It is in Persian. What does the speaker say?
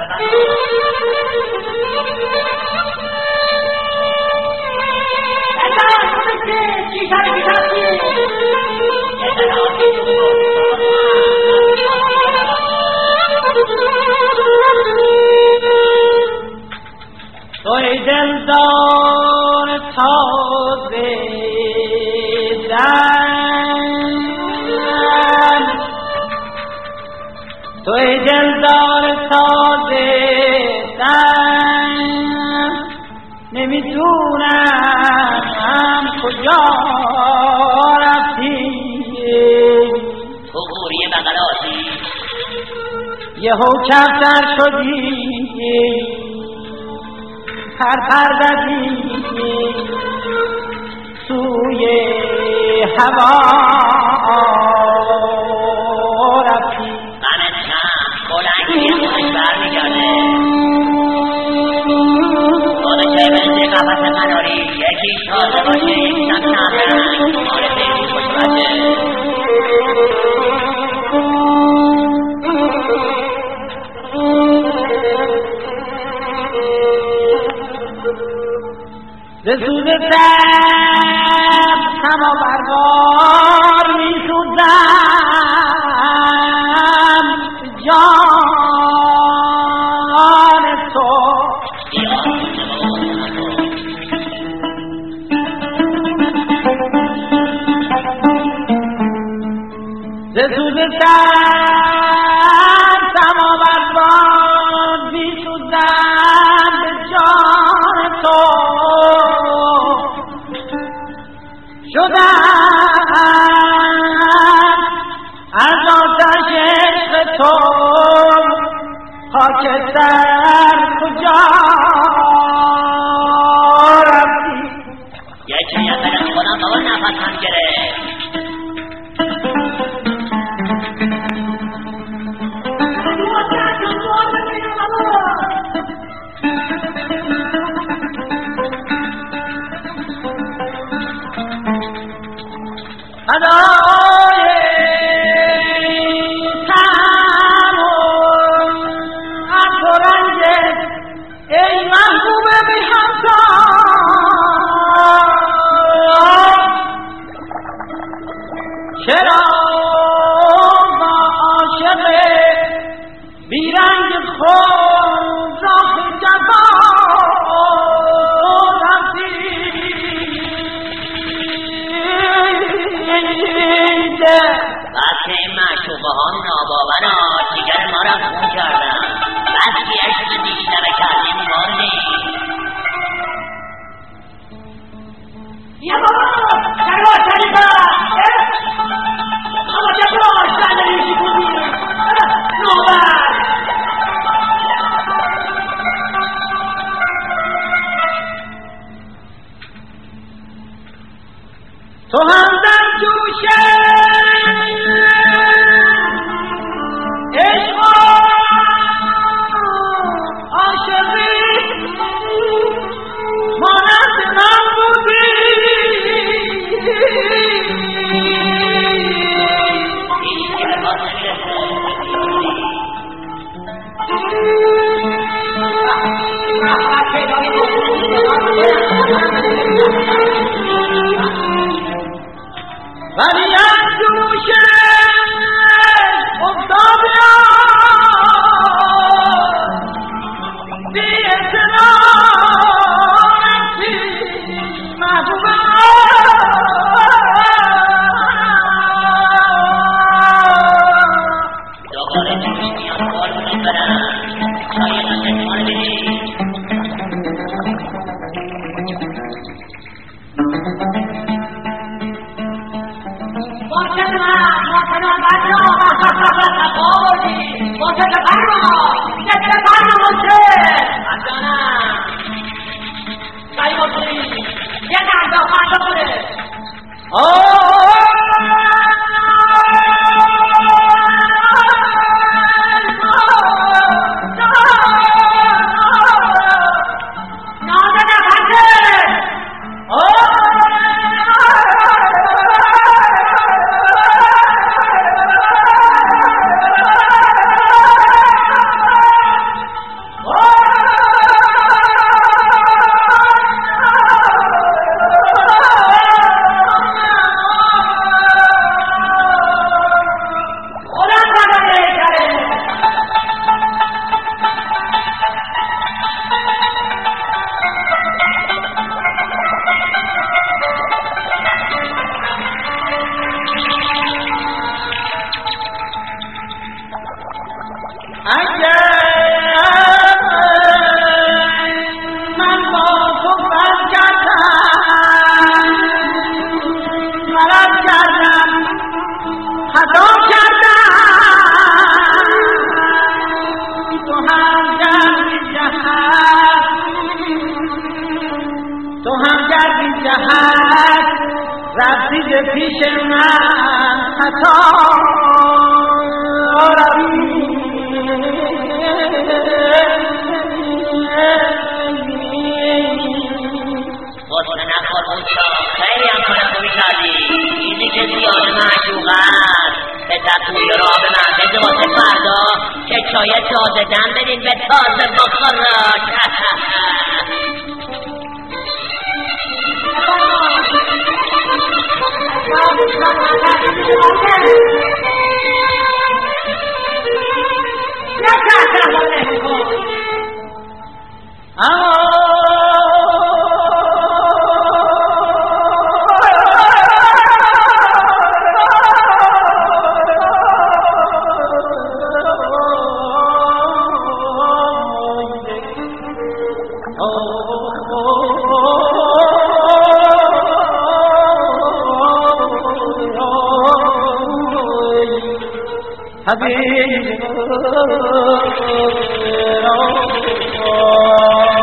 توی دلدار تازه توی دلدار تازه نمیدونم کجا رفتی تو غوری بغلاتی یهو کفتر شدی پر زدی سوی هوا رفتی غمتنم بلنگی خودش برمیگرده خودشه بنده قفص مناری یکی تازه باشه نکنم رنگ مال پیدی خوش باشه ز سوز سب سما بردار می سوزم جان تو ز سوز سب سما بردار می سوزم جان تو شدم از آتش عشق تو خاکستر کجا رفتی یکی از برم خودم بابا نفسم گرفت ادای تن از تو رنجت ای محبوب بی همسان چرا با عاشق بی رنج خود راه جفا وقتی معشوقه ها ناباورا جگر ما را خون کردن وقتی عشق دیگه کردیم مالی یا بابا چرا شریفه اما چه باش نداریشی بودی نوبر تو هم در جوشه عشق عاشقی مانند من بودی ولی از جوشه افتادی بی اعتناتی محبوب دوباره جوش میان بار بودن برم شاید از اتمال بدی تو هم کردی جهت رفتی به پیش من خطا حسن نخور بوچا خیلی هم کنه خوبی کردی چیزی که زیاد معشوق است به تطوی را به من بده واسه فردا که چای تازه دم بدین به تازه بخوراک حبيبي